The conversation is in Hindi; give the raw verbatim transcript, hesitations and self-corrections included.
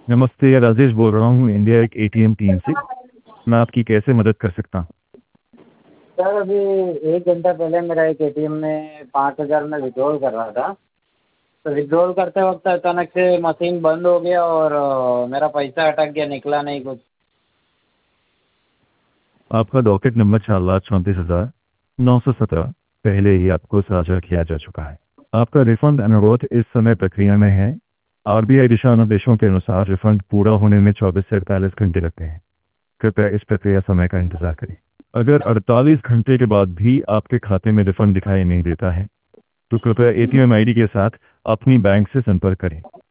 नमस्ते, ये राजेश बोल रहा हूँ इंडिया एक एटीएम टीम से। मैं आपकी कैसे मदद कर सकता हूँ? सर अभी एक घंटा पहले मेरा एक एटीएम में पाँच हज़ार मैं विड्रॉल कर रहा था। तो विड्रॉल करते वक्त अचानक से मशीन बंद हो गया और अ, मेरा पैसा अटक गया, निकला नहीं कुछ। आपका डॉकेट नंबर चार लाख चौंतीस हज़ार नौ सौ सत्रह पहले ही आपको साझा किया जा चुका है। आपका रिफंड अनुरोध इस समय प्रक्रिया में है। आरबीआई दिशा निर्देशों के अनुसार रिफंड पूरा होने में चौबीस से अड़तालीस घंटे लगते हैं। कृपया इस प्रक्रिया समय का इंतजार करें। अगर अड़तालीस घंटे के बाद भी आपके खाते में रिफंड दिखाई नहीं देता है तो कृपया एटीएम आईडी के साथ अपनी बैंक से संपर्क करें।